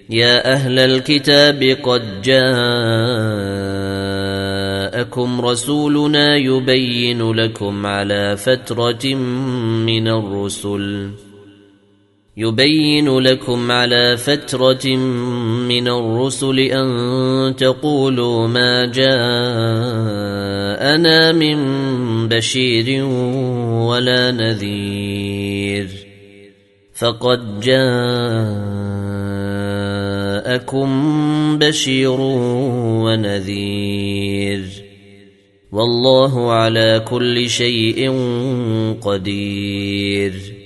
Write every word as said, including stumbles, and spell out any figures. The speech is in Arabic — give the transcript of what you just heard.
يا أهل الكتاب قد جاءكم رسولنا يبين لكم على فترة من الرسل يبين لكم على فترة من الرسل أن تقولوا ما جاءنا من بشير ولا نذير فقد جاءكم بشير ونذير والله على كل شيء قدير